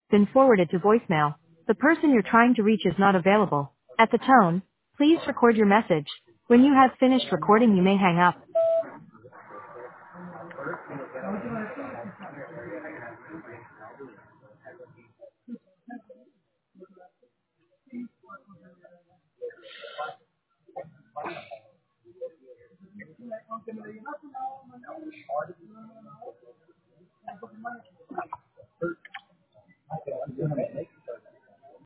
been forwarded to voicemail. The person you're trying to reach is not available. At the tone, please record your message. When you have finished recording, you may hang up.